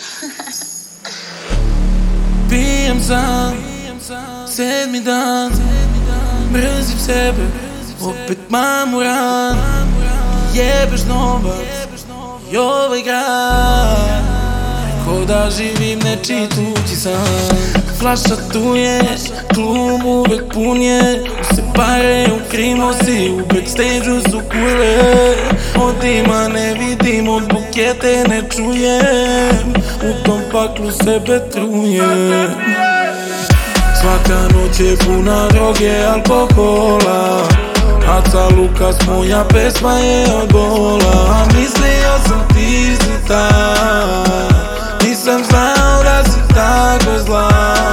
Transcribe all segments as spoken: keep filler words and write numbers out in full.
Pijem sam, sedmi dan, mrzim sebe, opet mamu ran. Jebeš novac i ovaj grad, ko da živim nečiji tuđi san. Flaša tu je, klub uvek pun je, se pare u krimosi, u backstage-u su kule. Od dima ne vidim, od bukete ne čujem, u tom paklu sebe trujem. Svaka noć je puna droge, alkohola, Aca Lukas, moja pesma je od bola. A mislio sam ti si ta, nisam znao da si tako zla.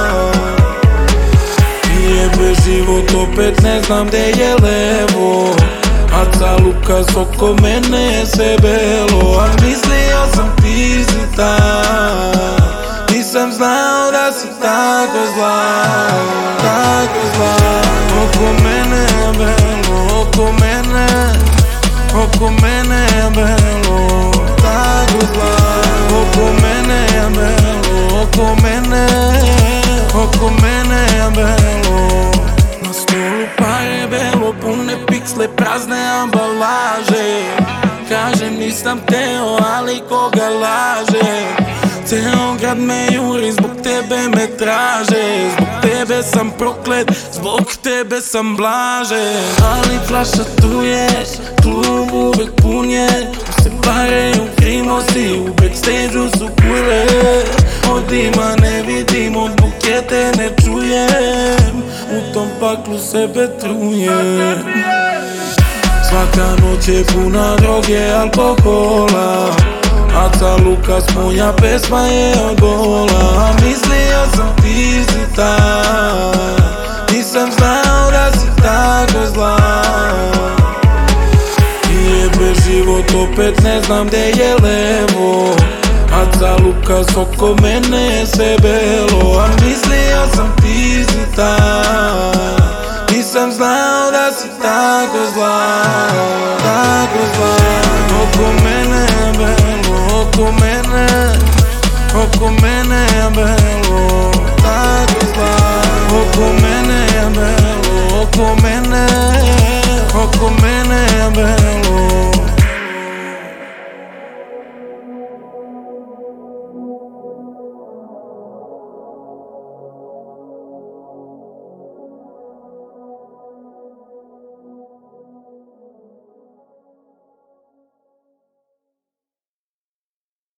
Jebe život, opet ne znam gde je levo. Aca Lukas, oko mene je sve belo. A mislio sam ti si ta, nisam znao da si tako zla, tako zla. Oko mene je belo, oko mene, oko mene je belo, tako zla. Oko mene je belo, oko mene, oko mene je belo. Na stolu pare belo, pune piksle, prazne ambalaže. Kažem nisam teo, ali koga laže. Ceo grad me juri, zbog tebe me traže. Zbog tebe sam proklet, zbog tebe sam blažen. Ali flaša tu je, klub uvek pun je, se pare u krimosi, u backstage-u su kule. Od dima ne vidim, od bukete ne čujem, u tom paklu sebe trujem. Svaka noć je puna droge, alkohola, Aca Lukas, moja pesma je od bola. A mislio sam ti si ta, nisam znao da si tako zla. Jebe život, opet ne znam gde je levo. Aca Lukas, oko mene je sve belo. A mislio sam ti si ta, nisam znao da si tako zla, tako zla. Oko mene je belo, oko mene, oko mene je belo, tako zla. Oko mene je belo, oko mene, oko mene.